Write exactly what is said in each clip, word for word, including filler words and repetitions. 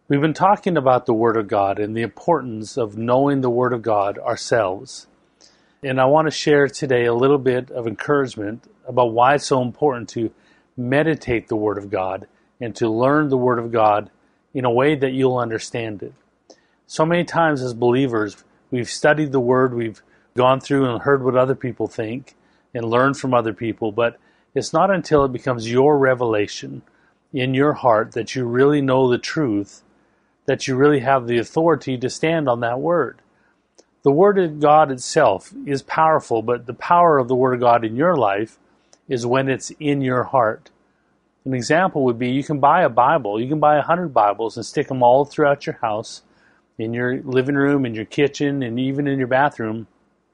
We've been talking about the Word of God and the importance of knowing the Word of God ourselves. And I want to share today a little bit of encouragement about why it's so important to meditate the Word of God and to learn the Word of God in a way that you'll understand it. So many times as believers, we've studied the Word, we've gone through and heard what other people think and learned from other people, but it's not until it becomes your revelation in your heart that you really know the truth, that you really have the authority to stand on that Word. The Word of God itself is powerful, but the power of the Word of God in your life is when it's in your heart. An example would be you can buy a Bible, you can buy a hundred Bibles and stick them all throughout your house, in your living room, in your kitchen, and even in your bathroom,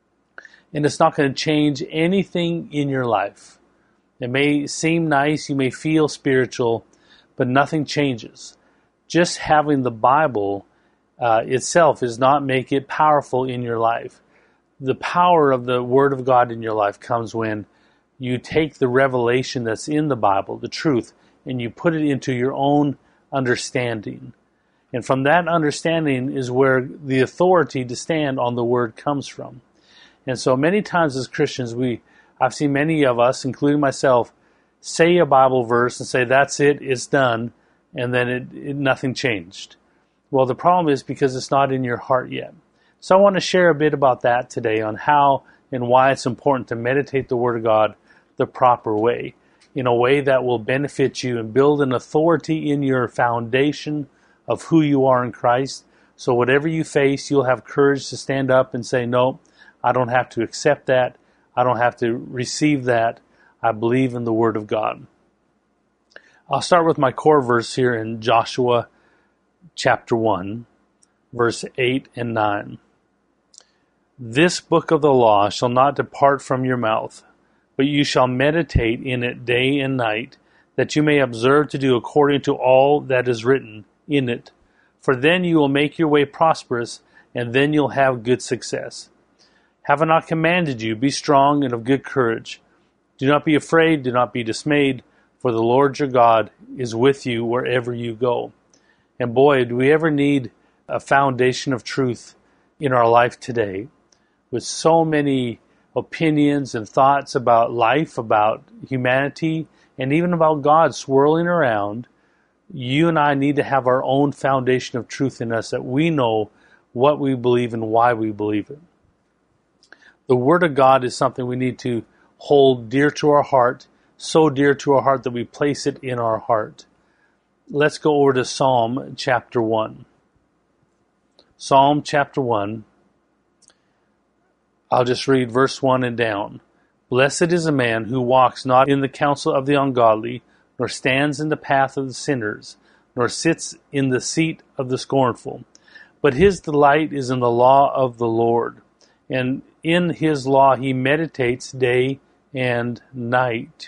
and it's not going to change anything in your life. It may seem nice, you may feel spiritual, but nothing changes. Just having the Bible uh, itself does not make it powerful in your life. The power of the Word of God in your life comes when you take the revelation that's in the Bible, the truth, and you put it into your own understanding. And from that understanding is where the authority to stand on the Word comes from. And so many times as Christians, we I've seen many of us, including myself, say a Bible verse and say, that's it, it's done, and then it, it nothing changed. Well, the problem is because it's not in your heart yet. So I want to share a bit about that today on how and why it's important to meditate the Word of God the proper way, in a way that will benefit you and build an authority in your foundation of who you are in Christ. So whatever you face, you'll have courage to stand up and say, no, I don't have to accept that. I don't have to receive that. I believe in the Word of God. I'll start with my core verse here in Joshua chapter one, verse eight and nine. This book of the law shall not depart from your mouth, but you shall meditate in it day and night, that you may observe to do according to all that is written in it. For then you will make your way prosperous, and then you'll have good success. Have I not commanded you, be strong and of good courage? Do not be afraid, do not be dismayed, for the Lord your God is with you wherever you go. And boy, do we ever need a foundation of truth in our life today, with so many opinions and thoughts about life, about humanity, and even about God swirling around. You and I need to have our own foundation of truth in us, that we know what we believe and why we believe it. The Word of God is something we need to hold dear to our heart, so dear to our heart that we place it in our heart. Let's go over to Psalm chapter one. Psalm chapter one. I'll just read verse one and down. Blessed is a man who walks not in the counsel of the ungodly, nor stands in the path of the sinners, nor sits in the seat of the scornful. But his delight is in the law of the Lord, and in his law he meditates day and night.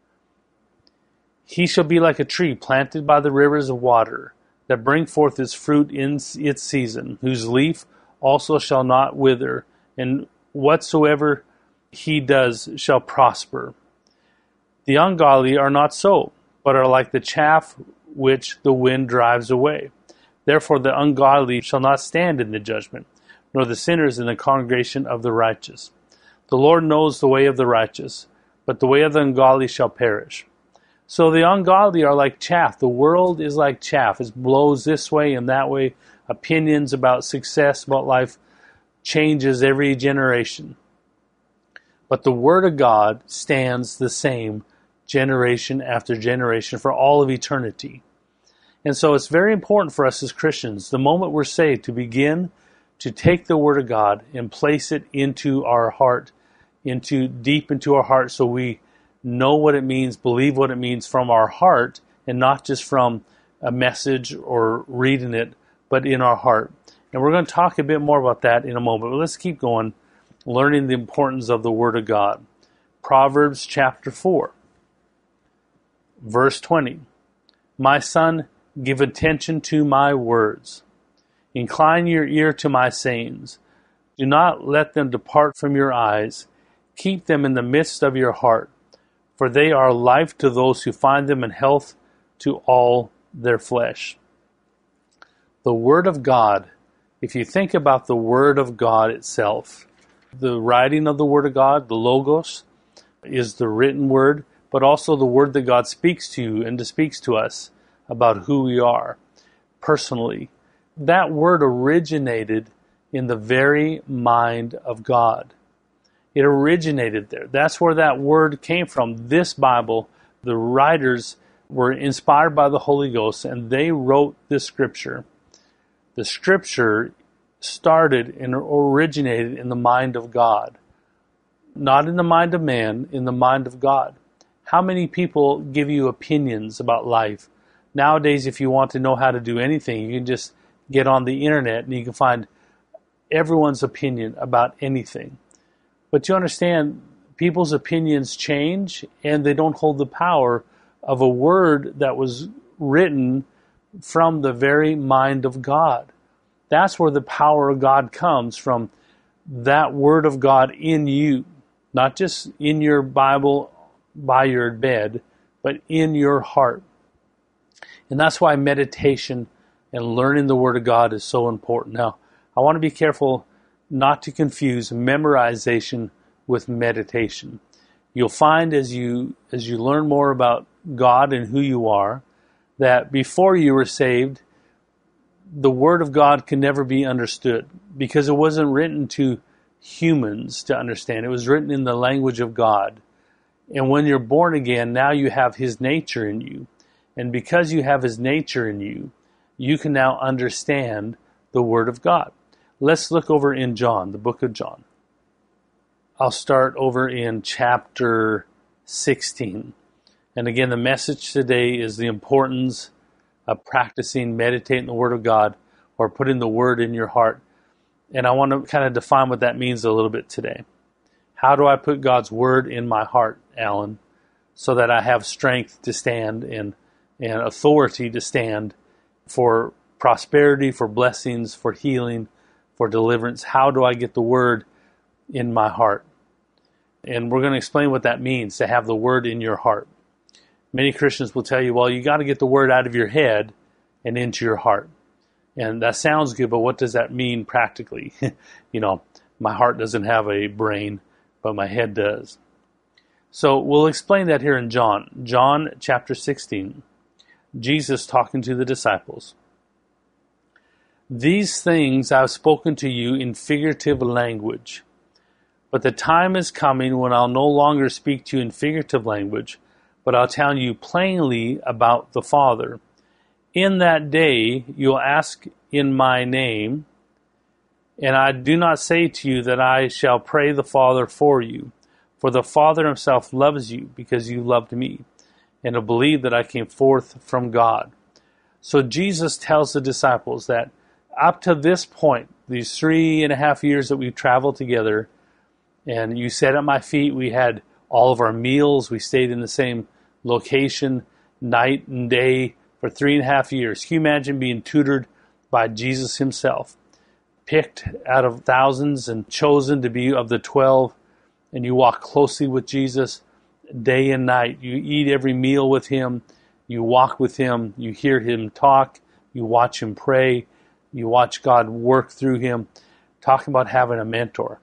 He shall be like a tree planted by the rivers of water, that bring forth its fruit in its season, whose leaf also shall not wither, and whatsoever he does shall prosper. The ungodly are not so, but are like the chaff which the wind drives away. Therefore the ungodly shall not stand in the judgment, nor the sinners in the congregation of the righteous. The Lord knows the way of the righteous, but the way of the ungodly shall perish. So the ungodly are like chaff. The world is like chaff. It blows this way and that way. Opinions about success, about life, changes every generation. But the Word of God stands the same generation after generation for all of eternity. And so it's very important for us as Christians, the moment we're saved, to begin to take the Word of God and place it into our heart, into deep into our heart, so we know what it means, believe what it means from our heart, and not just from a message or reading it, but in our heart. And we're going to talk a bit more about that in a moment. But let's keep going, learning the importance of the Word of God. Proverbs chapter four, verse twenty. My son, give attention to my words. Incline your ear to my sayings. Do not let them depart from your eyes. Keep them in the midst of your heart, for they are life to those who find them and health to all their flesh. The Word of God, if you think about the Word of God itself, the writing of the Word of God, the Logos, is the written Word, but also the Word that God speaks to you and speaks to us about who we are personally. That Word originated in the very mind of God. It originated there. That's where that Word came from. This Bible, the writers were inspired by the Holy Ghost, and they wrote this Scripture. The Scripture started and originated in the mind of God. Not in the mind of man, in the mind of God. How many people give you opinions about life? Nowadays, if you want to know how to do anything, you can just get on the internet and you can find everyone's opinion about anything. But you understand, people's opinions change and they don't hold the power of a word that was written from the very mind of God. That's where the power of God comes from, that Word of God in you. Not just in your Bible by your bed, but in your heart. And that's why meditation and learning the Word of God is so important. Now, I want to be careful not to confuse memorization with meditation. You'll find as you as you learn more about God and who you are, that before you were saved, the Word of God can never be understood because it wasn't written to humans to understand. It was written in the language of God. And when you're born again, now you have His nature in you. And because you have His nature in you, you can now understand the Word of God. Let's look over in John, the book of John. I'll start over in chapter sixteen. And again, the message today is the importance of practicing, meditating the Word of God, or putting the Word in your heart. And I want to kind of define what that means a little bit today. How do I put God's Word in my heart, Alan, so that I have strength to stand and, and authority to stand for prosperity, for blessings, for healing, for deliverance? How do I get the Word in my heart? And we're going to explain what that means, to have the Word in your heart. Many Christians will tell you, well, you got to get the Word out of your head and into your heart. And that sounds good, but what does that mean practically? You know, my heart doesn't have a brain, but my head does. So we'll explain that here in John. John chapter sixteen. Jesus talking to the disciples. These things I've spoken to you in figurative language. But the time is coming when I'll no longer speak to you in figurative language, but I'll tell you plainly about the Father. In that day you'll ask in my name, and I do not say to you that I shall pray the Father for you, for the Father himself loves you because you loved me, and to believe that I came forth from God. So Jesus tells the disciples that up to this point, these three and a half years that we've traveled together, and you sat at my feet, we had all of our meals, we stayed in the same location night and day for three and a half years. Can you imagine being tutored by Jesus himself, picked out of thousands and chosen to be of the twelve, and you walk closely with Jesus day and night. You eat every meal with him, you walk with him, you hear him talk, you watch him pray, you watch God work through him. Talking about having a mentor.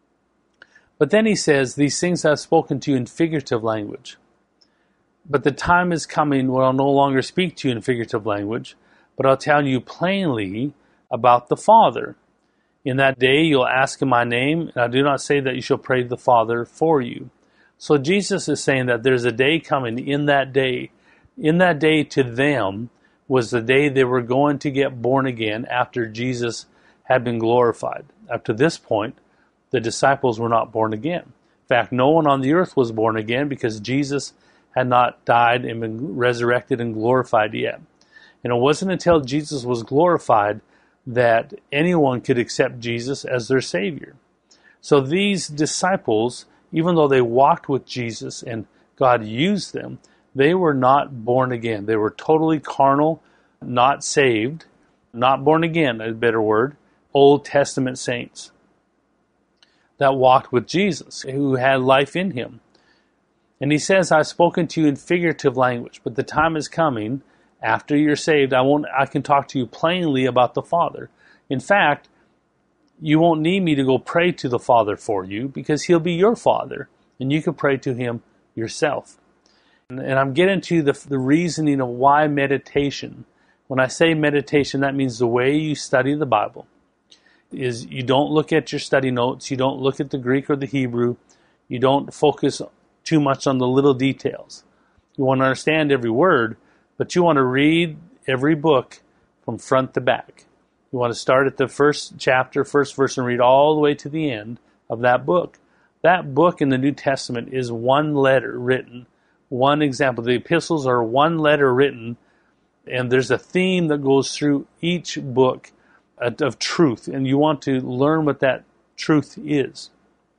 But then he says, these things I've spoken to you in figurative language. But the time is coming when I'll no longer speak to you in figurative language, but I'll tell you plainly about the Father. In that day you'll ask in my name, and I do not say that you shall pray the Father for you. So Jesus is saying that there's a day coming. In that day, in that day to them was the day they were going to get born again after Jesus had been glorified. Up to this point, the disciples were not born again. In fact, no one on the earth was born again because Jesus had not died and been resurrected and glorified yet. And it wasn't until Jesus was glorified that anyone could accept Jesus as their Savior. So these disciples, even though they walked with Jesus and God used them, they were not born again. They were totally carnal, not saved, not born again, a better word, Old Testament saints that walked with Jesus, who had life in him. And he says, I've spoken to you in figurative language, but the time is coming, After you're saved, I won't. I can talk to you plainly about the Father. In fact, you won't need me to go pray to the Father for you because He'll be your Father, and you can pray to Him yourself. And, and I'm getting to the, the reasoning of why meditation. When I say meditation, that means the way you study the Bible is you don't look at your study notes, you don't look at the Greek or the Hebrew, you don't focus too much on the little details. You want to understand every word, but you want to read every book from front to back. You want to start at the first chapter, first verse, and read all the way to the end of that book. That book in the New Testament is one letter written, one example. The epistles are one letter written, and there's a theme that goes through each book of truth, and you want to learn what that truth is.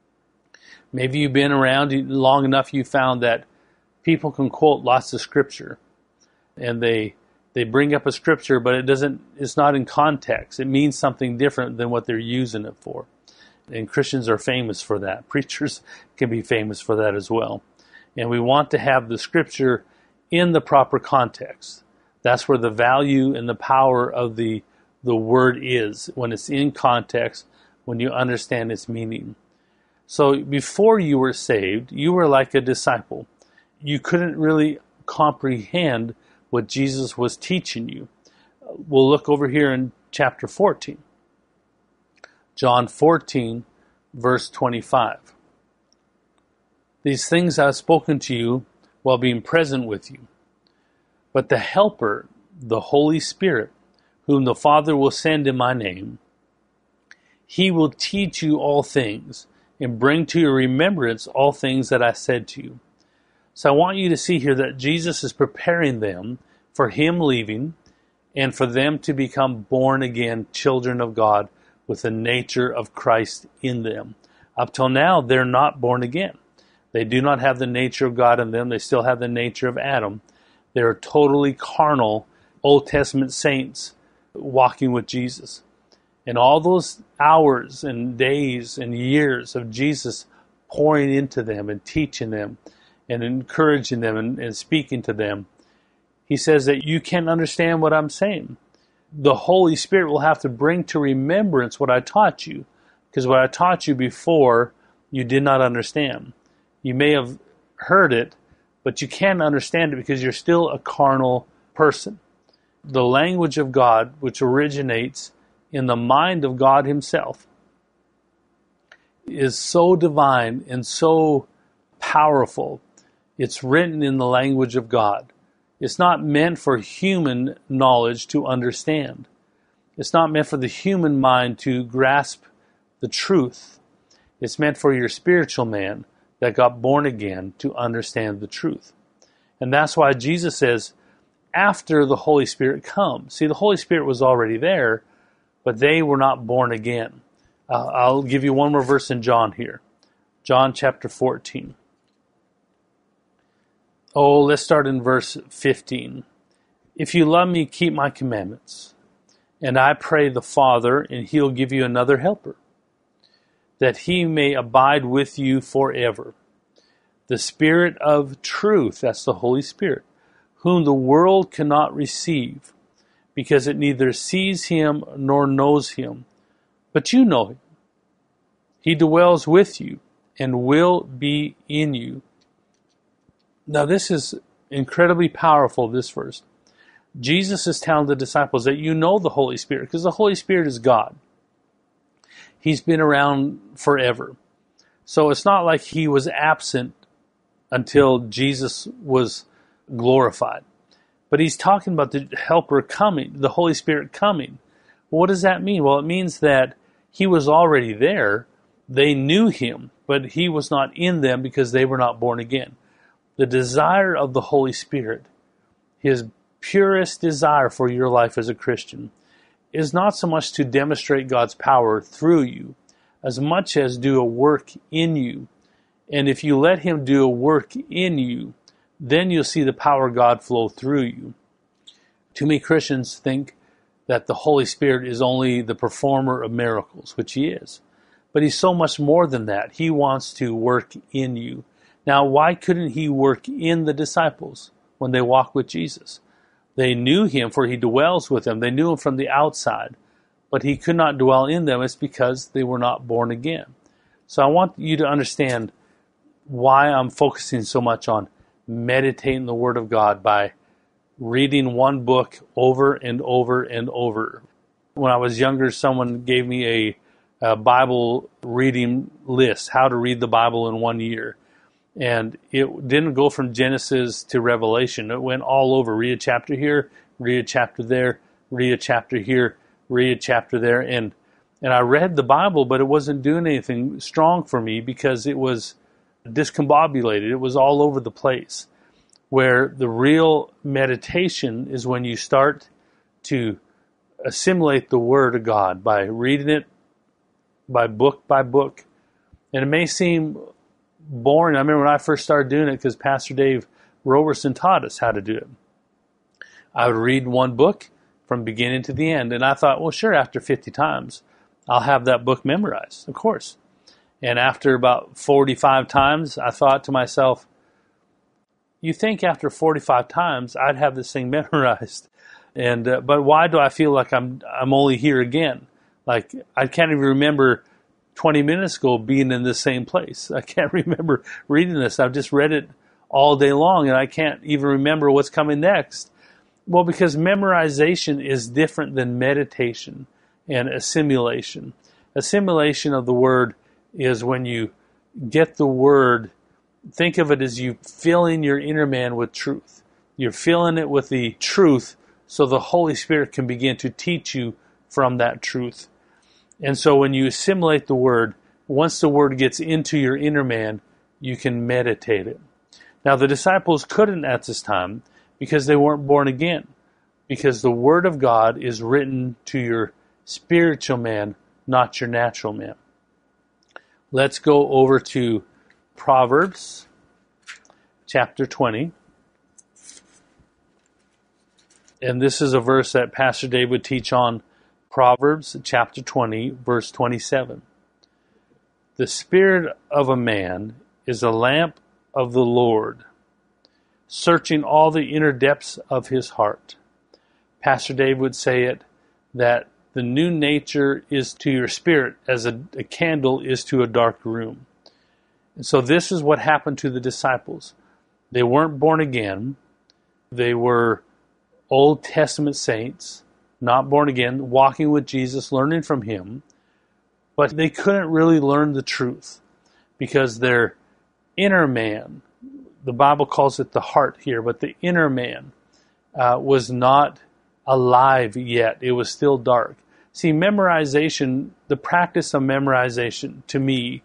Maybe you've been around long enough, you found that people can quote lots of scripture, and they they bring up a scripture, but it doesn't. It's not in context. It means something different than what they're using it for. And Christians are famous for that. Preachers can be famous for that as well. And we want to have the scripture in the proper context. That's where the value and the power of the the word is, when it's in context, when you understand its meaning. So before you were saved, you were like a disciple. You couldn't really comprehend what Jesus was teaching you. We'll look over here in chapter fourteen. John fourteen, verse twenty-five. These things I have spoken to you while being present with you. But the Helper, the Holy Spirit, whom the Father will send in my name, He will teach you all things and bring to your remembrance all things that I said to you. So I want you to see here that Jesus is preparing them for Him leaving and for them to become born again children of God with the nature of Christ in them. Up till now, they're not born again. They do not have the nature of God in them. They still have the nature of Adam. They're totally carnal Old Testament saints walking with Jesus. And all those hours and days and years of Jesus pouring into them and teaching them and encouraging them and, and speaking to them, He says that you can't understand what I'm saying. The Holy Spirit will have to bring to remembrance what I taught you, because what I taught you before, you did not understand. You may have heard it, but you can't understand it because you're still a carnal person. The language of God, which originates in the mind of God Himself, is so divine and so powerful. It's written in the language of God. It's not meant for human knowledge to understand. It's not meant for the human mind to grasp the truth. It's meant for your spiritual man that got born again to understand the truth. And that's why Jesus says, after the Holy Spirit comes. See, the Holy Spirit was already there, but they were not born again. Uh, I'll give you one more verse in John here. John chapter fourteen. Oh, let's start in verse fifteen. If you love me, keep my commandments. And I pray the Father, and He'll give you another helper, that He may abide with you forever. The Spirit of truth, that's the Holy Spirit, whom the world cannot receive, because it neither sees Him nor knows Him. But you know Him. He dwells with you and will be in you. Now this is incredibly powerful, this verse. Jesus is telling the disciples that you know the Holy Spirit, because the Holy Spirit is God. He's been around forever. So it's not like He was absent until Jesus was glorified. But He's talking about the Helper coming, the Holy Spirit coming. What does that mean? Well, it means that He was already there. They knew Him, but He was not in them because they were not born again. The desire of the Holy Spirit, His purest desire for your life as a Christian, is not so much to demonstrate God's power through you, as much as do a work in you. And if you let Him do a work in you, then you'll see the power of God flow through you. Too many Christians think that the Holy Spirit is only the performer of miracles, which He is. But He's so much more than that. He wants to work in you. Now, why couldn't He work in the disciples when they walked with Jesus? They knew him, for he dwells with them. They knew him from the outside, but he could not dwell in them. It's because they were not born again. So I want you to understand why I'm focusing so much on meditating the Word of God by reading one book over and over and over. When I was younger, someone gave me a, a Bible reading list, how to read the Bible in one year. And it didn't go from Genesis to Revelation. It went all over. Read a chapter here, read a chapter there, read a chapter here, read a chapter there. And and I read the Bible, but it wasn't doing anything strong for me because it was discombobulated. It was all over the place. Where the real meditation is when you start to assimilate the Word of God by reading it by book by book. And it may seem boring. I remember when I first started doing it because Pastor Dave Roberson taught us how to do it. I would read one book from beginning to the end, and I thought, well, sure, after fifty times, I'll have that book memorized, of course. And after about forty-five times, I thought to myself, you think after forty-five times I'd have this thing memorized, and uh, but why do I feel like I'm I'm only here again? Like I can't even remember twenty minutes ago being in the same place. I can't remember reading this. I've just read it all day long, and I can't even remember what's coming next. Well, because memorization is different than meditation and assimilation. Assimilation of the Word is when you get the Word. Think of it as you filling your inner man with truth. You're filling it with the truth so the Holy Spirit can begin to teach you from that truth. And so when you assimilate the Word, once the Word gets into your inner man, you can meditate it. Now the disciples couldn't at this time because they weren't born again. Because the Word of God is written to your spiritual man, not your natural man. Let's go over to Proverbs chapter twenty. And this is a verse that Pastor Dave would teach on. Proverbs chapter twenty, verse twenty-seven. The spirit of a man is a lamp of the Lord, searching all the inner depths of his heart. Pastor Dave would say it that the new nature is to your spirit as a, a candle is to a dark room. And so this is what happened to the disciples. They weren't born again. They were Old Testament saints, not born again, walking with Jesus, learning from him. But they couldn't really learn the truth because their inner man, the Bible calls it the heart here, but the inner man uh, was not alive yet. It was still dark. See, memorization, the practice of memorization, to me,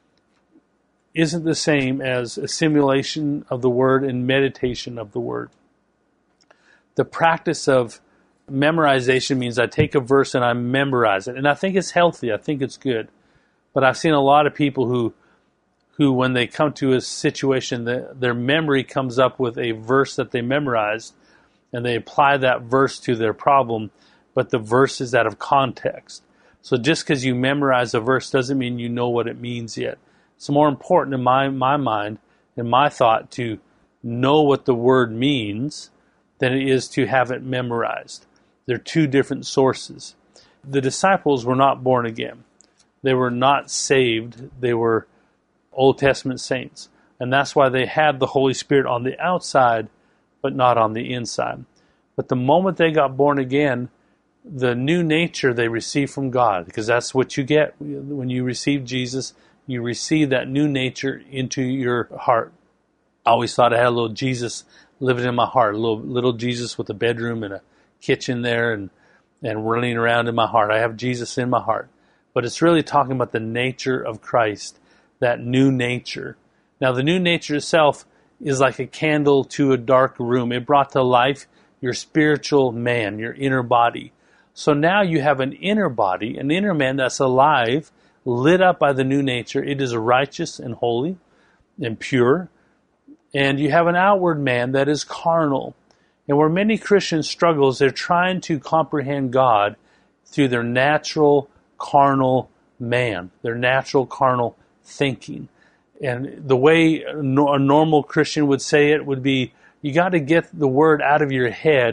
isn't the same as assimilation of the Word and meditation of the Word. The practice of memorization means I take a verse and I memorize it. And I think it's healthy. I think it's good. But I've seen a lot of people who, who when they come to a situation, the, their memory comes up with a verse that they memorized, and they apply that verse to their problem, but the verse is out of context. So just because you memorize a verse doesn't mean you know what it means yet. It's more important in my, my mind, in my thought, to know what the word means than it is to have it memorized. They're two different sources. The disciples were not born again. They were not saved. They were Old Testament saints. And that's why they had the Holy Spirit on the outside, but not on the inside. But the moment they got born again, the new nature they received from God, because that's what you get when you receive Jesus, you receive that new nature into your heart. I always thought I had a little Jesus living in my heart, a little little Jesus with a bedroom and a kitchen there and, and running around in my heart. I have Jesus in my heart. But it's really talking about the nature of Christ, that new nature. Now, the new nature itself is like a candle to a dark room. It brought to life your spiritual man, your inner body. So now you have an inner body, an inner man that's alive, lit up by the new nature. It is righteous and holy and pure. And you have an outward man that is carnal. And where many Christians struggle is they're trying to comprehend God through their natural carnal man, their natural carnal thinking. And the way a normal Christian would say it would be, you got to get the word out of your head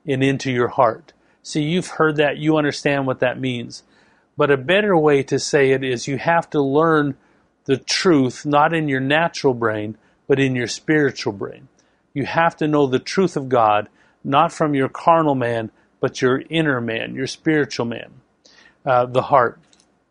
and into your heart. See, you've heard that. You understand what that means. But a better way to say it is you have to learn the truth, not in your natural brain, but in your spiritual brain. You have to know the truth of God, not from your carnal man, but your inner man, your spiritual man, uh, the heart.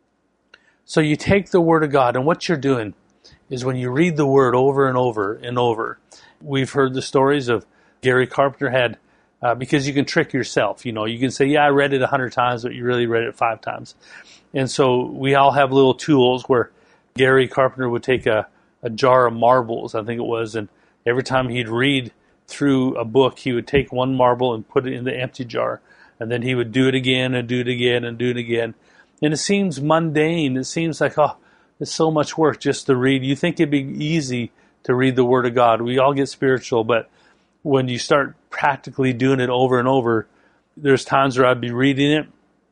So you take the Word of God, and what you're doing is when you read the Word over and over and over, we've heard the stories of Gary Carpenter had, uh, because you can trick yourself. You know, you can say, yeah, I read it a hundred times, but you really read it five times. And so we all have little tools where Gary Carpenter would take a, a jar of marbles, I think it was, and every time he'd read through a book, he would take one marble and put it in the empty jar, and then he would do it again and do it again and do it again. And it seems mundane. It seems like, oh, it's so much work just to read. You think it'd be easy to read the Word of God. We all get spiritual, but when you start practically doing it over and over, there's times where I'd be reading it,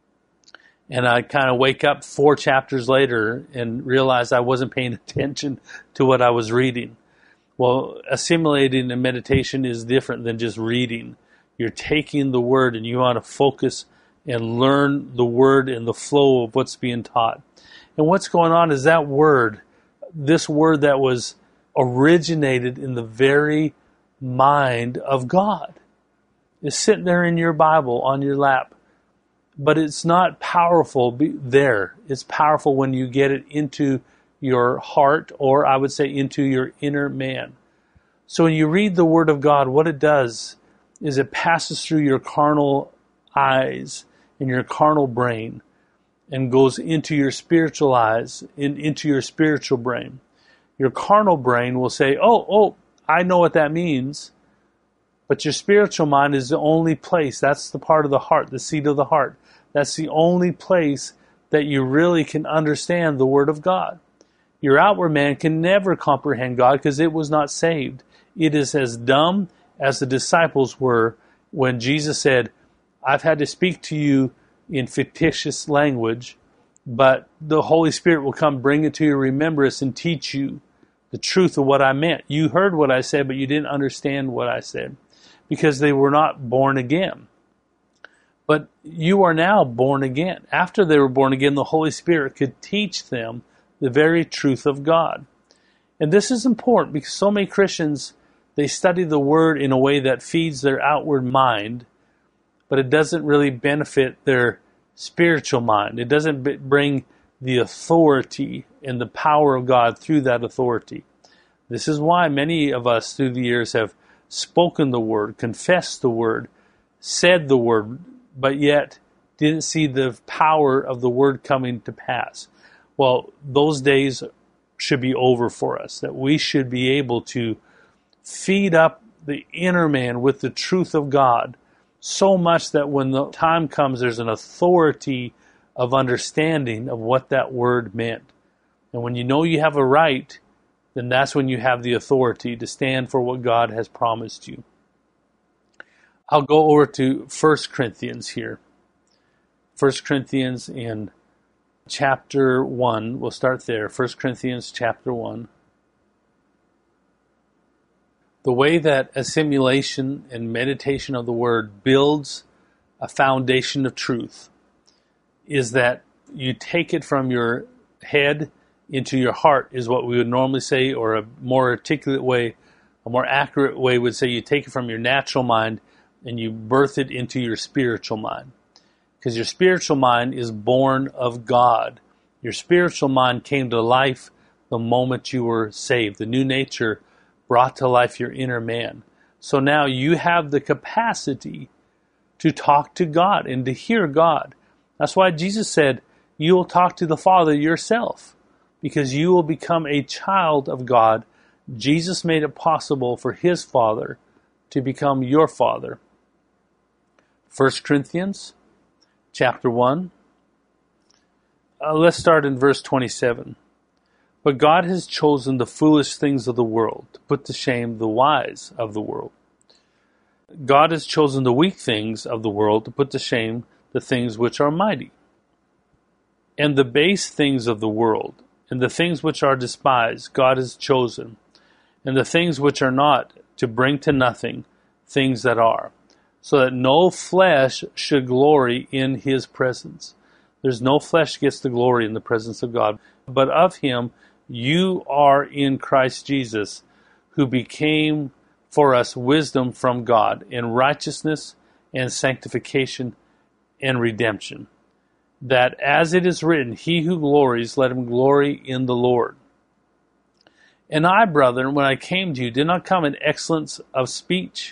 and I'd kind of wake up four chapters later and realize I wasn't paying attention to what I was reading. Well, assimilating and meditation is different than just reading. You're taking the Word and you want to focus and learn the Word and the flow of what's being taught. And what's going on is that Word, this Word that was originated in the very mind of God, is sitting there in your Bible on your lap. But it's not powerful there. It's powerful when you get it into your heart, or I would say into your inner man. So when you read the Word of God, what it does is it passes through your carnal eyes and your carnal brain and goes into your spiritual eyes, in, into your spiritual brain. Your carnal brain will say, oh, oh, I know what that means. But your spiritual mind is the only place, that's the part of the heart, the seat of the heart. That's the only place that you really can understand the Word of God. Your outward man can never comprehend God because it was not saved. It is as dumb as the disciples were when Jesus said, I've had to speak to you in fictitious language, but the Holy Spirit will come bring it to your remembrance and teach you the truth of what I meant. You heard what I said, but you didn't understand what I said because they were not born again. But you are now born again. After they were born again, the Holy Spirit could teach them the very truth of God. And this is important because so many Christians, they study the Word in a way that feeds their outward mind, but it doesn't really benefit their spiritual mind. It doesn't bring the authority and the power of God through that authority. This is why many of us through the years have spoken the Word, confessed the Word, said the Word, but yet didn't see the power of the Word coming to pass. Well, those days should be over for us, that we should be able to feed up the inner man with the truth of God so much that when the time comes, there's an authority of understanding of what that word meant. And when you know you have a right, then that's when you have the authority to stand for what God has promised you. I'll go over to First Corinthians here. First Corinthians in chapter one. We'll start there. First Corinthians chapter one. The way that assimilation and meditation of the Word builds a foundation of truth is that you take it from your head into your heart, is what we would normally say, or a more articulate way, a more accurate way would say you take it from your natural mind and you birth it into your spiritual mind. Because your spiritual mind is born of God. Your spiritual mind came to life the moment you were saved. The new nature brought to life your inner man. So now you have the capacity to talk to God and to hear God. That's why Jesus said, you will talk to the Father yourself, because you will become a child of God. Jesus made it possible for his Father to become your Father. First Corinthians chapter one. Uh, let's start in verse twenty-seven. But God has chosen the foolish things of the world to put to shame the wise of the world. God has chosen the weak things of the world to put to shame the things which are mighty. And the base things of the world, and the things which are despised, God has chosen, and the things which are not, to bring to nothing things that are, so that no flesh should glory in his presence. There's no flesh gets the glory in the presence of God. But of him you are in Christ Jesus, who became for us wisdom from God, in righteousness and sanctification and redemption. That as it is written, he who glories, let him glory in the Lord. And I, brethren, when I came to you, did not come in excellence of speech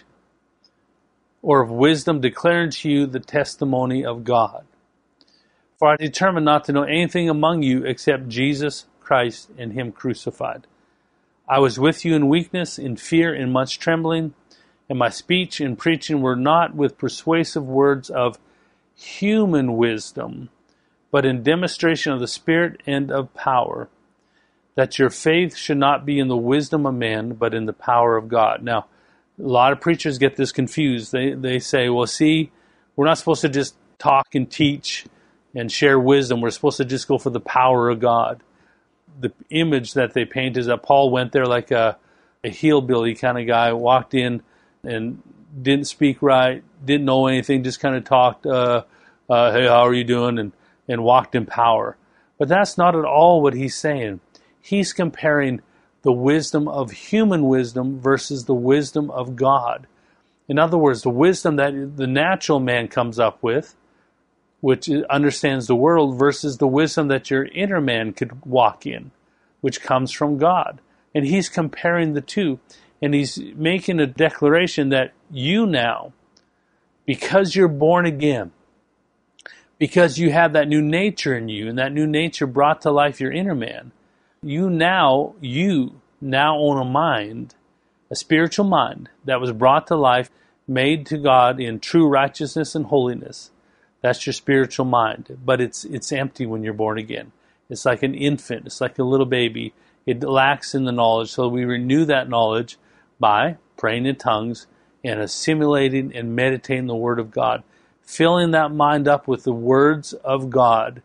or of wisdom, declaring to you the testimony of God. For I determined not to know anything among you except Jesus Christ and him crucified. I was with you in weakness, in fear, in much trembling, and my speech and preaching were not with persuasive words of human wisdom, but in demonstration of the Spirit and of power, that your faith should not be in the wisdom of man, but in the power of God. Now, a lot of preachers get this confused. They they say, well, see, we're not supposed to just talk and teach and share wisdom. We're supposed to just go for the power of God. The image that they paint is that Paul went there like a, a hillbilly kind of guy, walked in and didn't speak right, didn't know anything, just kind of talked, uh, uh, hey, how are you doing, and, and walked in power. But that's not at all what he's saying. He's comparing the wisdom of human wisdom versus the wisdom of God. In other words, the wisdom that the natural man comes up with, which understands the world, versus the wisdom that your inner man could walk in, which comes from God. And he's comparing the two. And he's making a declaration that you now, because you're born again, because you have that new nature in you, and that new nature brought to life your inner man, you now, you now own a mind, a spiritual mind that was brought to life, made to God in true righteousness and holiness. That's your spiritual mind. But it's it's empty when you're born again. It's like an infant. It's like a little baby. It lacks in the knowledge. So we renew that knowledge by praying in tongues and assimilating and meditating the Word of God. Filling that mind up with the words of God.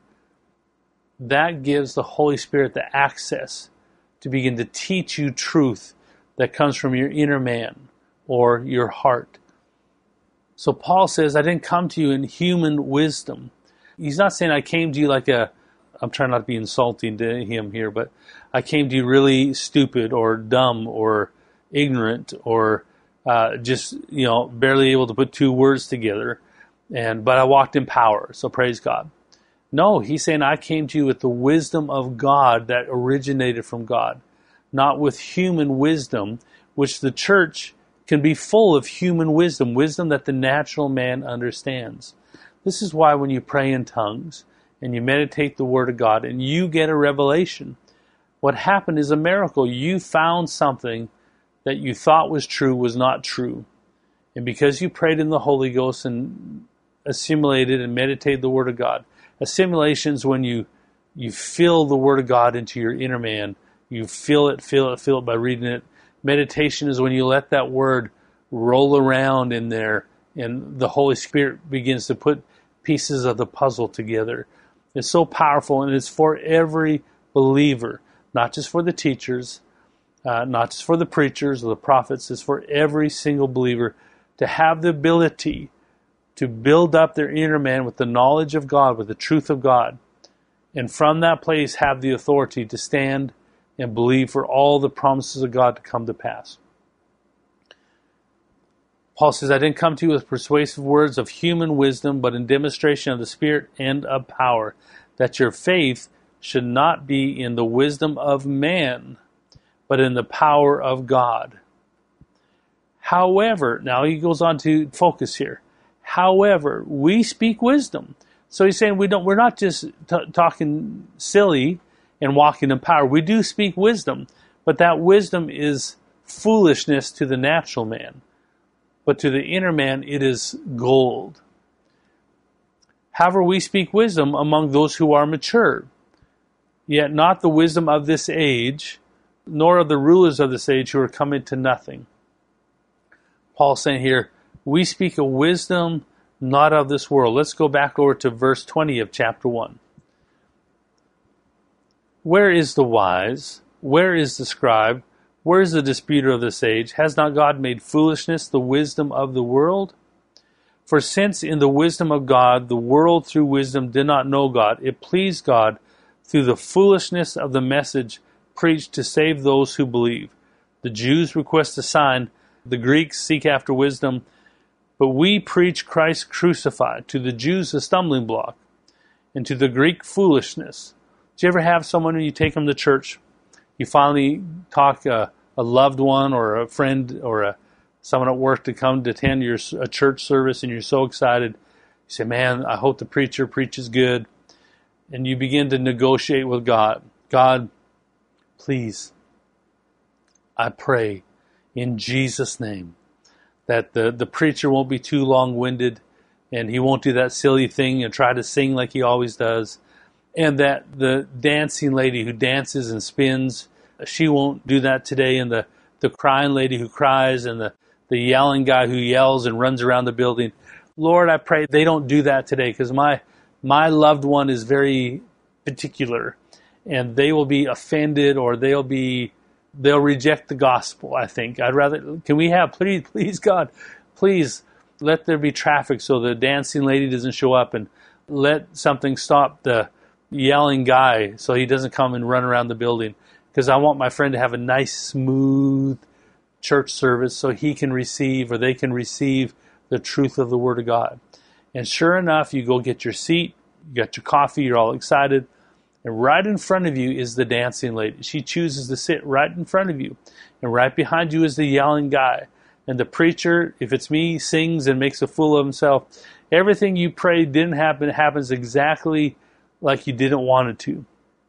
That gives the Holy Spirit the access to begin to teach you truth that comes from your inner man or your heart. So Paul says, I didn't come to you in human wisdom. He's not saying I came to you like a, I'm trying not to be insulting to him here, but I came to you really stupid or dumb or ignorant or uh, just, you know, barely able to put two words together. And but I walked in power, so praise God. No, he's saying I came to you with the wisdom of God that originated from God, not with human wisdom, which the church can be full of human wisdom, wisdom that the natural man understands. This is why when you pray in tongues and you meditate the Word of God and you get a revelation, what happened is a miracle. You found something that you thought was true was not true. And because you prayed in the Holy Ghost and assimilated and meditated the Word of God, assimilation is when you, you feel the Word of God into your inner man. You feel it, feel it, feel it by reading it. Meditation is when you let that word roll around in there and the Holy Spirit begins to put pieces of the puzzle together. It's so powerful, and it's for every believer, not just for the teachers, uh, not just for the preachers or the prophets. It's for every single believer to have the ability to build up their inner man with the knowledge of God, with the truth of God, and from that place have the authority to stand and believe for all the promises of God to come to pass. Paul says, I didn't come to you with persuasive words of human wisdom, but in demonstration of the Spirit and of power, that your faith should not be in the wisdom of man, but in the power of God. However, now he goes on to focus here. However, we speak wisdom. So he's saying we don't. We're not just t- talking silly and walking in power. We do speak wisdom, but that wisdom is foolishness to the natural man. But to the inner man, it is gold. However, we speak wisdom among those who are mature, yet not the wisdom of this age, nor of the rulers of this age who are coming to nothing. Paul's saying here, we speak a wisdom not of this world. Let's go back over to verse twenty of chapter one. Where is the wise? Where is the scribe? Where is the disputer of this age? Has not God made foolishness the wisdom of the world? For since in the wisdom of God, the world through wisdom did not know God, it pleased God through the foolishness of the message preached to save those who believe. The Jews request a sign, the Greeks seek after wisdom, but we preach Christ crucified, to the Jews a stumbling block, and to the Greek foolishness. Do you ever have someone when you take them to church, you finally talk a, a loved one or a friend or a someone at work to come to attend your a church service, and you're so excited. You say, man, I hope the preacher preaches good. And you begin to negotiate with God. God, please, I pray in Jesus' name that the, the preacher won't be too long-winded and he won't do that silly thing and try to sing like he always does. And that the dancing lady who dances and spins, she won't do that today. And the, the crying lady who cries and the the yelling guy who yells and runs around the building. Lord, I pray they don't do that today, because my my loved one is very particular, and they will be offended or they'll be they'll reject the gospel, I think. I'd rather, can we have, please, please God, please let there be traffic so the dancing lady doesn't show up, and let something stop the yelling guy so he doesn't come and run around the building, because I want my friend to have a nice, smooth church service so he can receive, or they can receive, the truth of the Word of God. And sure enough, you go get your seat, you got your coffee, you're all excited, and right in front of you is the dancing lady. She chooses to sit right in front of you, and right behind you is the yelling guy. And the preacher, if it's me, sings and makes a fool of himself. Everything you prayed didn't happen, happens exactly like you didn't want it to.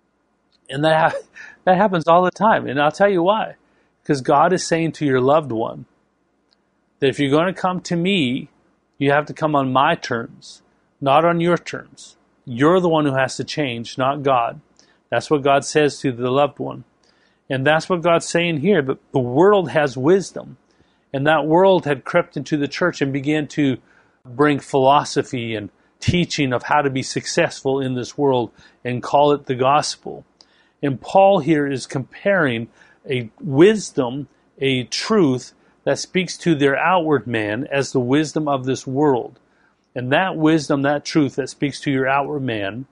And that that happens all the time. And I'll tell you why. Because God is saying to your loved one that if you're going to come to me, you have to come on my terms, not on your terms. You're the one who has to change, not God. That's what God says to the loved one. And that's what God's saying here. But the world has wisdom. And that world had crept into the church and began to bring philosophy and teaching of how to be successful in this world and call it the gospel. And Paul here is comparing a wisdom, a truth that speaks to their outward man as the wisdom of this world. And that wisdom, that truth that speaks to your outward man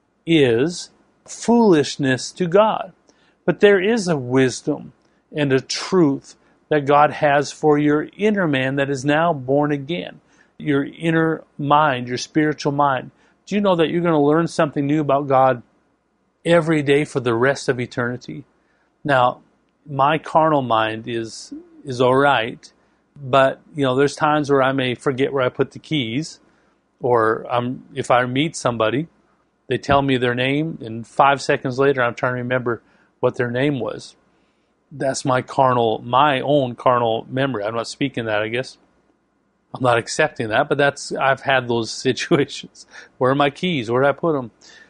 is foolishness to God. But there is a wisdom and a truth that God has for your inner man that is now born again. Your inner mind, your spiritual mind. Do you know that you're going to learn something new about God every day for the rest of eternity? Now, my carnal mind is is all right, but you know, there's times where I may forget where I put the keys, or um, if I meet somebody, they tell me their name, and five seconds later I'm trying to remember what their name was. That's my carnal, my own carnal memory. I'm not speaking that, I guess. I'm not accepting that, but that's, I've had those situations. Where are my keys? Where did I put them?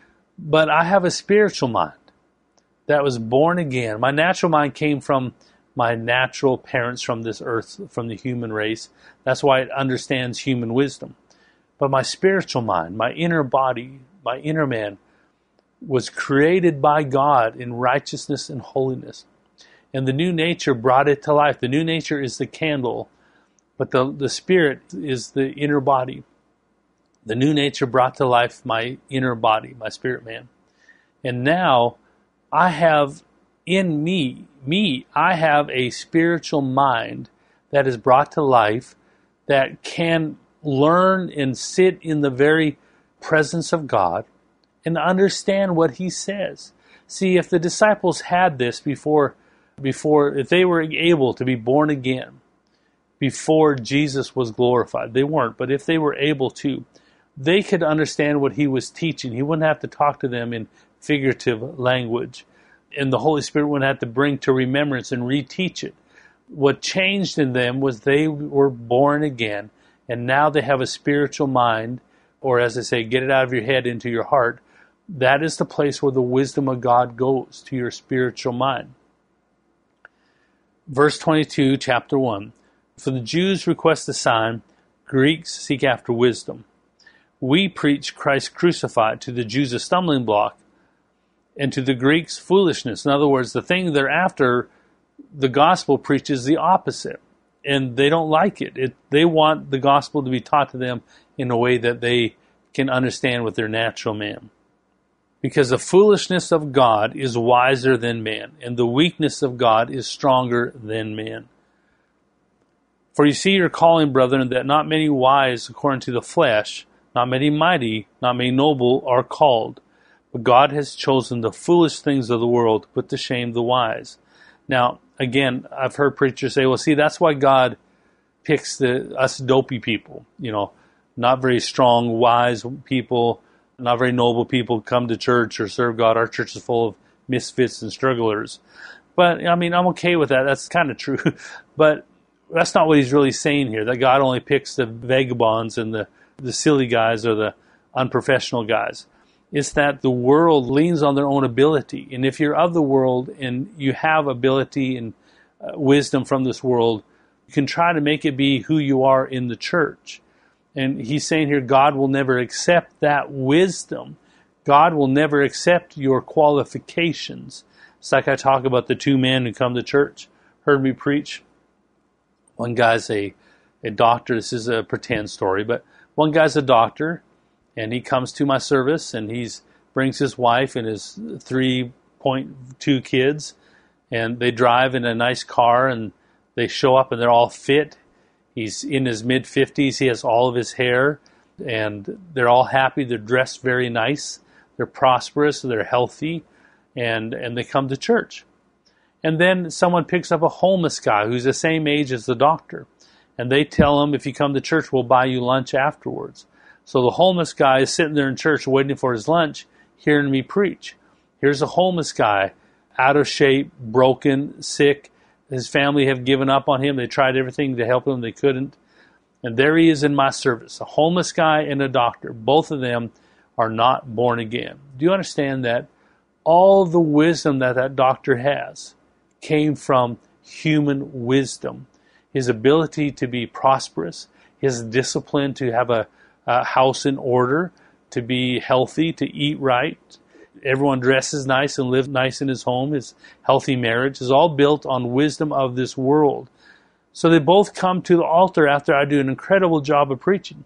But I have a spiritual mind that was born again. My natural mind came from my natural parents from this earth, from the human race. That's why it understands human wisdom. But my spiritual mind, my inner body, my inner man, was created by God in righteousness and holiness. And the new nature brought it to life. The new nature is the candle, but the, the spirit is the inner body. The new nature brought to life my inner body, my spirit man. And now I have in me, me, I have a spiritual mind that is brought to life that can learn and sit in the very presence of God and understand what He says. See, if the disciples had this before, before, if they were able to be born again before Jesus was glorified, they weren't, but if they were able to, they could understand what He was teaching. He wouldn't have to talk to them in figurative language. And the Holy Spirit wouldn't have to bring to remembrance and reteach it. What changed in them was they were born again, and now they have a spiritual mind, or as I say, get it out of your head into your heart. That is the place where the wisdom of God goes, to your spiritual mind. Verse twenty-two, chapter one. For the Jews request a sign, Greeks seek after wisdom. We preach Christ crucified, to the Jews a stumbling block, and to the Greeks foolishness. In other words, the thing they're after, the gospel preaches the opposite. and they don't like it. it. They want the gospel to be taught to them in a way that they can understand with their natural man. Because the foolishness of God is wiser than man, and the weakness of God is stronger than man. For you see your calling, brethren, that not many wise according to the flesh, not many mighty, not many noble are called. But God has chosen the foolish things of the world to put to shame the wise. Now, again, I've heard preachers say, well, see, that's why God picks the us dopey people, you know, not very strong, wise people, not very noble people come to church or serve God. Our church is full of misfits and strugglers. But, I mean, I'm okay with that. That's kind of true. But that's not what he's really saying here, that God only picks the vagabonds and the, the silly guys or the unprofessional guys. It's that the world leans on their own ability. And if you're of the world and you have ability and uh, wisdom from this world, you can try to make it be who you are in the church. And he's saying here, God will never accept that wisdom. God will never accept your qualifications. It's like I talk about the two men who come to church, heard me preach. One guy's a, a doctor. This is a pretend story, but one guy's a doctor, and he comes to my service, and he brings his wife and his three point two kids, and they drive in a nice car, and they show up, and they're all fit. He's in his mid-fifties. He has all of his hair, and they're all happy. They're dressed very nice. They're prosperous. They're healthy, and, and they come to church. And then someone picks up a homeless guy who's the same age as the doctor, and they tell him, if you come to church, we'll buy you lunch afterwards. So the homeless guy is sitting there in church waiting for his lunch, hearing me preach. Here's a homeless guy, out of shape, broken, sick. His family have given up on him. They tried everything to help him. They couldn't. And there he is in my service, a homeless guy and a doctor. Both of them are not born again. Do you understand that all the wisdom that that doctor has came from human wisdom? His ability to be prosperous, his discipline to have a, a house in order, to be healthy, to eat right. Everyone dresses nice and lives nice in his home. His healthy marriage is all built on wisdom of this world. So they both come to the altar after I do an incredible job of preaching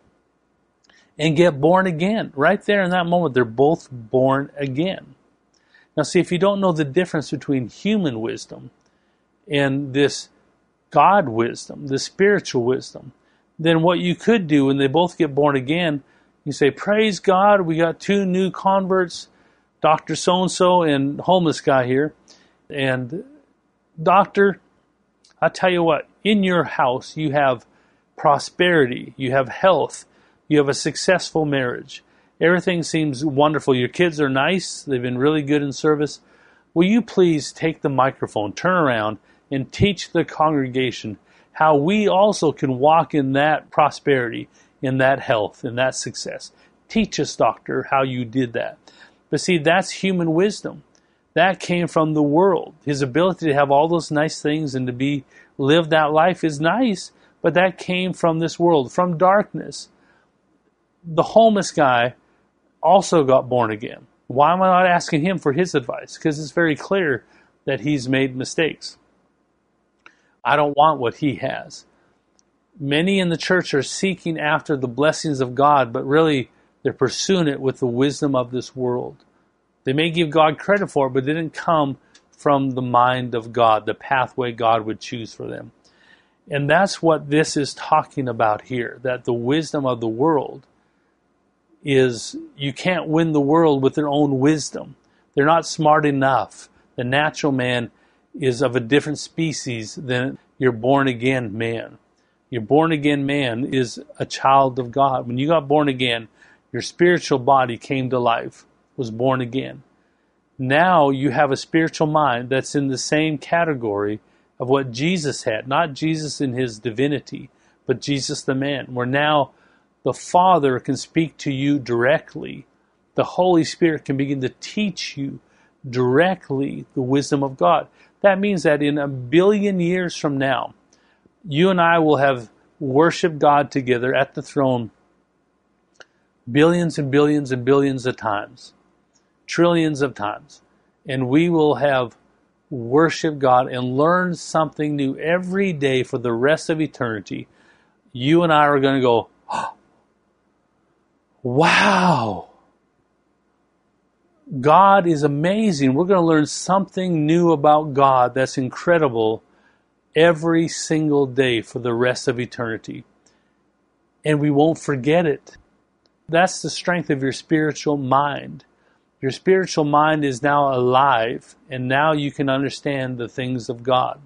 and get born again. Right there in that moment, they're both born again. Now see, if you don't know the difference between human wisdom and this God wisdom, the spiritual wisdom, then what you could do when they both get born again, you say, praise God, we got two new converts, Doctor So-and-so and homeless guy here. And doctor, I tell you what, in your house you have prosperity, you have health, you have a successful marriage. Everything seems wonderful. Your kids are nice. They've been really good in service. Will you please take the microphone, turn around, and teach the congregation how we also can walk in that prosperity, in that health, in that success. Teach us, doctor, how you did that. But see, that's human wisdom. That came from the world. His ability to have all those nice things and to be live that life is nice, but that came from this world, from darkness. The homeless guy also got born again. Why am I not asking him for his advice? Because it's very clear that he's made mistakes. I don't want what he has. Many in the church are seeking after the blessings of God, but really they're pursuing it with the wisdom of this world. They may give God credit for it, but it didn't come from the mind of God, the pathway God would choose for them. And that's what this is talking about here, that the wisdom of the world is, you can't win the world with their own wisdom. They're not smart enough. The natural man is of a different species than your born-again man. Your born-again man is a child of God. When you got born again, your spiritual body came to life, was born again. Now you have a spiritual mind that's in the same category of what Jesus had. Not Jesus in his divinity, but Jesus the man. Where now the Father can speak to you directly. The Holy Spirit can begin to teach you directly the wisdom of God. That means that in a billion years from now, you and I will have worshiped God together at the throne billions and billions and billions of times, trillions of times. And we will have worship God, and learn something new every day for the rest of eternity, you and I are going to go, oh, wow, God is amazing. We're going to learn something new about God that's incredible every single day for the rest of eternity. And we won't forget it. That's the strength of your spiritual mind. Your spiritual mind is now alive, and now you can understand the things of God.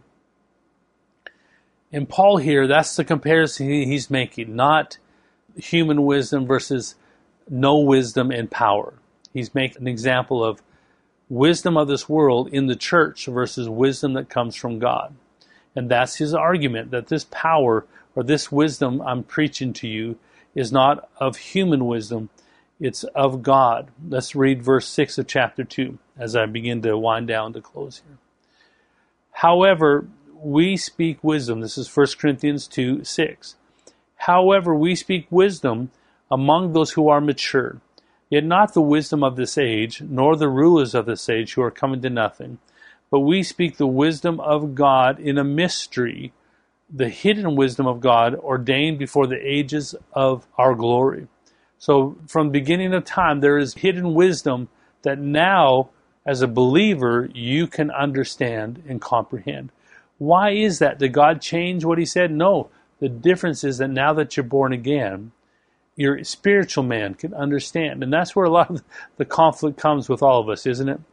And Paul here, that's the comparison he's making, not human wisdom versus no wisdom and power. He's making an example of wisdom of this world in the church versus wisdom that comes from God. And that's his argument, that this power or this wisdom I'm preaching to you is not of human wisdom, it's of God. Let's read verse six of chapter two as I begin to wind down to close here. However, we speak wisdom. This is First Corinthians two six. However, we speak wisdom among those who are mature, yet not the wisdom of this age, nor the rulers of this age who are coming to nothing. But we speak the wisdom of God in a mystery, the hidden wisdom of God ordained before the ages of our glory. So from the beginning of time, there is hidden wisdom that now, as a believer, you can understand and comprehend. Why is that? Did God change what he said? No. The difference is that now that you're born again, your spiritual man can understand. And that's where a lot of the conflict comes with all of us, isn't it?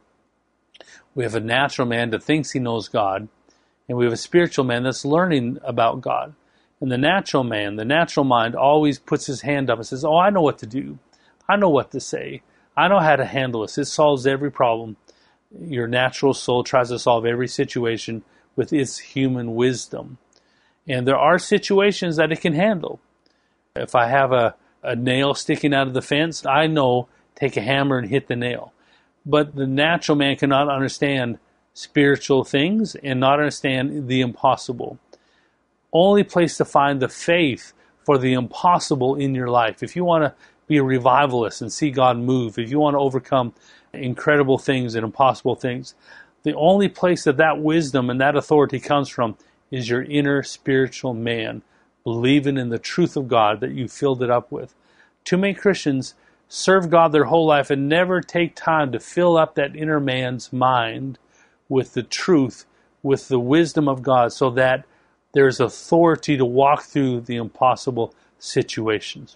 We have a natural man that thinks he knows God, and we have a spiritual man that's learning about God. And the natural man, the natural mind, always puts his hand up and says, oh, I know what to do. I know what to say. I know how to handle this. It solves every problem. Your natural soul tries to solve every situation with its human wisdom. And there are situations that it can handle. If I have a, a nail sticking out of the fence, I know, take a hammer and hit the nail. But the natural man cannot understand spiritual things and not understand the impossible. Only place to find the faith for the impossible in your life. If you want to be a revivalist and see God move, if you want to overcome incredible things and impossible things, the only place that that wisdom and that authority comes from is your inner spiritual man, believing in the truth of God that you filled it up with. Too many Christians serve God their whole life and never take time to fill up that inner man's mind with the truth, with the wisdom of God, so that there's authority to walk through the impossible situations.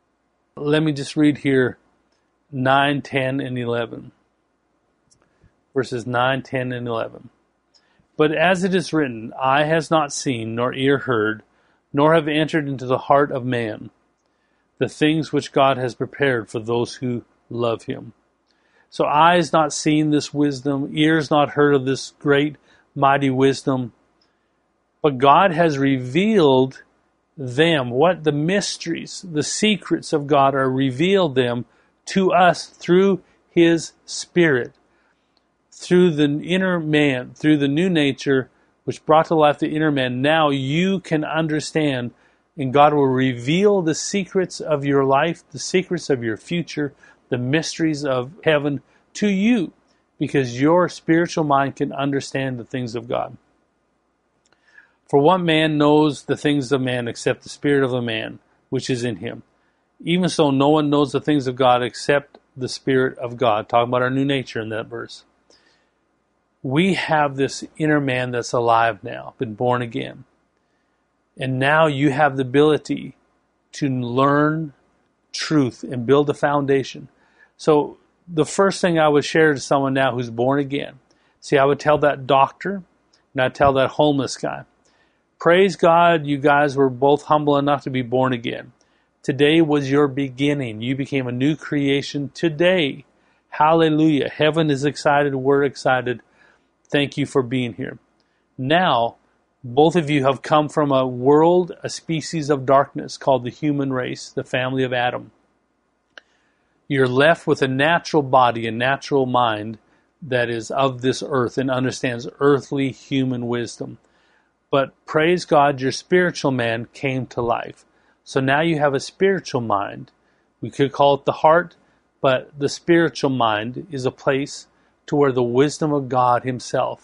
Let me just read here nine, ten, and eleven. Verses nine, ten, and eleven. But as it is written, eye has not seen, nor ear heard, nor have entered into the heart of man the things which God has prepared for those who love him. So eyes not seen this wisdom, ears not heard of this great, mighty wisdom, but God has revealed them. What the mysteries, the secrets of God are revealed them to us through his Spirit, through the inner man, through the new nature which brought to life the inner man. Now you can understand, and God will reveal the secrets of your life, the secrets of your future, the mysteries of heaven to you, because your spiritual mind can understand the things of God. For what man knows the things of man except the spirit of a man which is in him? Even so, no one knows the things of God except the Spirit of God. Talking about our new nature in that verse. We have this inner man that's alive now, been born again. And now you have the ability to learn truth and build a foundation. So the first thing I would share to someone now who's born again, see, I would tell that doctor and I'd tell that homeless guy, praise God, you guys were both humble enough to be born again. Today was your beginning. You became a new creation today. Hallelujah. Heaven is excited. We're excited. Thank you for being here. Now, both of you have come from a world, a species of darkness called the human race, the family of Adam. You're left with a natural body, a natural mind that is of this earth and understands earthly human wisdom. But praise God, your spiritual man came to life. So now you have a spiritual mind. We could call it the heart, but the spiritual mind is a place to where the wisdom of God himself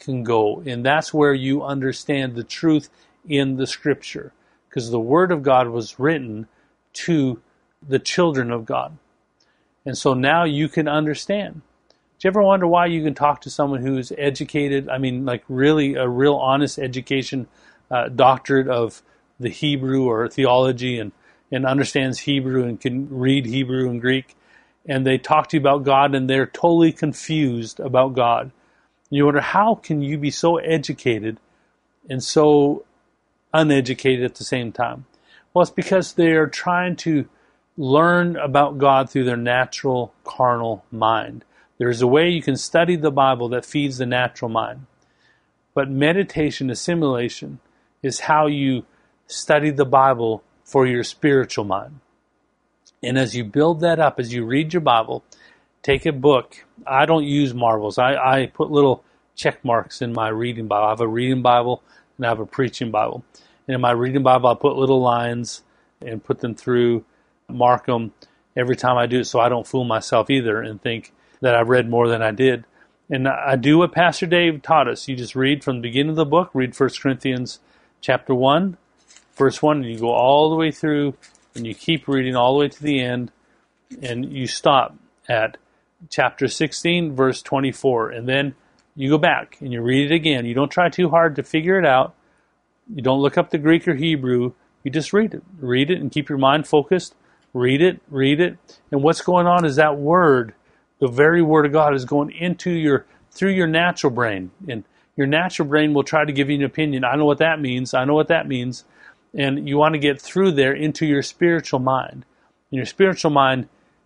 can go. And that's where you understand the truth in the Scripture. Because the Word of God was written to the children of God. And so now you can understand. Do you ever wonder why you can talk to someone who's educated, I mean, like really a real honest education, uh, doctorate of the Hebrew or theology, and, and understands Hebrew and can read Hebrew and Greek, and they talk to you about God and they're totally confused about God. You wonder, how can you be so educated and so uneducated at the same time? Well, it's because they're trying to learn about God through their natural carnal mind. There's a way you can study the Bible that feeds the natural mind. But meditation, assimilation, is how you study the Bible for your spiritual mind. And as you build that up, as you read your Bible, take a book. I don't use marbles. I, I put little check marks in my reading Bible. I have a reading Bible and I have a preaching Bible. And in my reading Bible, I put little lines and put them through, mark them every time I do it so I don't fool myself either and think that I read more than I did. And I do what Pastor Dave taught us. You just read from the beginning of the book, read First Corinthians chapter one, verse one, and you go all the way through, and you keep reading all the way to the end, and you stop at chapter sixteen, verse twenty-four, and then you go back and you read it again. You don't try too hard to figure it out. You don't look up the Greek or Hebrew. You just read it. Read it and keep your mind focused. Read it, read it. And what's going on is that word, the very Word of God, is going into your, through your natural brain. And your natural brain will try to give you an opinion. I know what that means. I know what that means. And you want to get through there into your spiritual mind. And your spiritual mind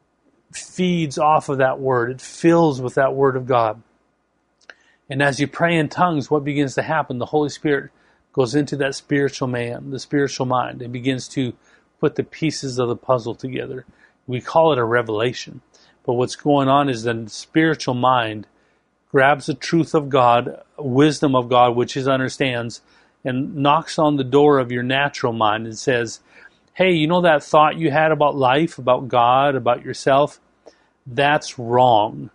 feeds off of that Word. It fills with that Word of God. And as you pray in tongues, what begins to happen? The Holy Spirit goes into that spiritual man, the spiritual mind, and begins to put the pieces of the puzzle together. We call it a revelation. But what's going on is the spiritual mind grabs the truth of God, wisdom of God, which he understands, and knocks on the door of your natural mind and says, hey, you know that thought you had about life, about God, about yourself? That's wrong.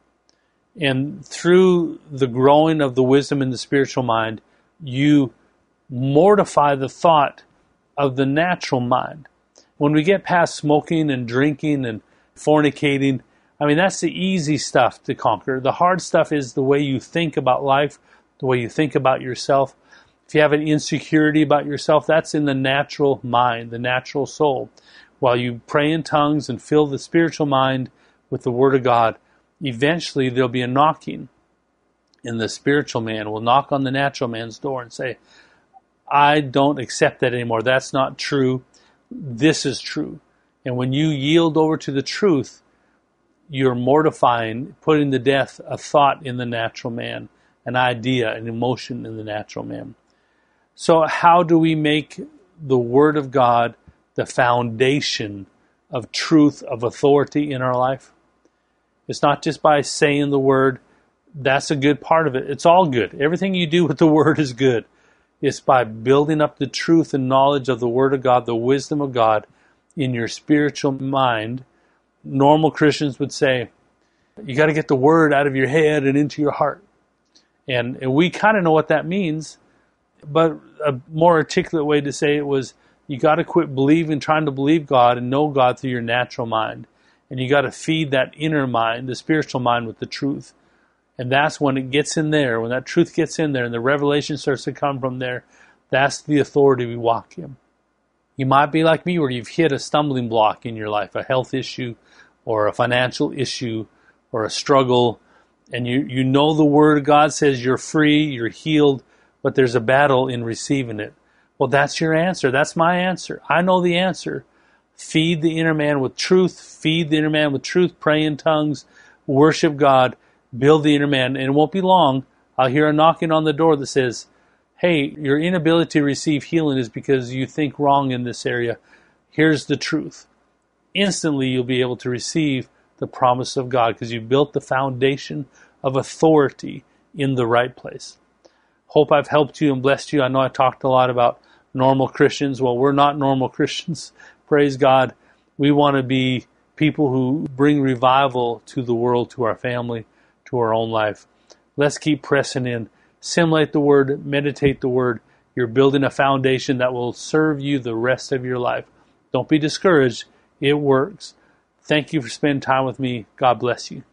And through the growing of the wisdom in the spiritual mind, you mortify the thought of the natural mind. When we get past smoking and drinking and fornicating, I mean, that's the easy stuff to conquer. The hard stuff is the way you think about life, the way you think about yourself. If you have an insecurity about yourself, that's in the natural mind, the natural soul. While you pray in tongues and fill the spiritual mind with the Word of God, eventually there'll be a knocking. And the spiritual man will knock on the natural man's door and say, I don't accept that anymore. That's not true. This is true. And when you yield over to the truth, you're mortifying, putting to death a thought in the natural man, an idea, an emotion in the natural man. So how do we make the Word of God the foundation of truth, of authority in our life? It's not just by saying the Word. That's a good part of it. It's all good. Everything you do with the Word is good. It's by building up the truth and knowledge of the Word of God, the wisdom of God in your spiritual mind. Normal Christians would say, you got to get the Word out of your head and into your heart. And, and we kind of know what that means, but a more articulate way to say it was, you got to quit believing, trying to believe God and know God through your natural mind. And you got to feed that inner mind, the spiritual mind, with the truth. And that's when it gets in there, when that truth gets in there and the revelation starts to come from there, that's the authority we walk in. You might be like me where you've hit a stumbling block in your life, a health issue or a financial issue or a struggle, and you, you know the Word of God says you're free, you're healed, but there's a battle in receiving it. Well, that's your answer. That's my answer. I know the answer. Feed the inner man with truth. Feed the inner man with truth. Pray in tongues. Worship God. Build the inner man. And it won't be long. I'll hear a knocking on the door that says, hey, your inability to receive healing is because you think wrong in this area. Here's the truth. Instantly, you'll be able to receive the promise of God because you built the foundation of authority in the right place. Hope I've helped you and blessed you. I know I talked a lot about normal Christians. Well, we're not normal Christians. Praise God. We want to be people who bring revival to the world, to our family, to our own life. Let's keep pressing in. Assimilate the Word, meditate the Word. You're building a foundation that will serve you the rest of your life. Don't be discouraged. It works. Thank you for spending time with me. God bless you.